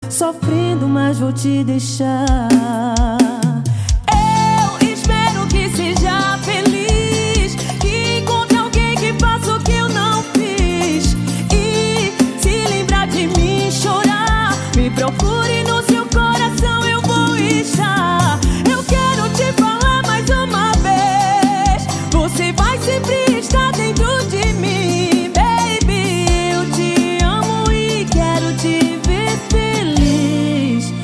sofrendo, mas vou te deixar. Eu espero que seja feliz, que encontre alguém que faça o que eu não fiz. E se lembrar de mim chorar, me procure no seu coração, eu vou estar.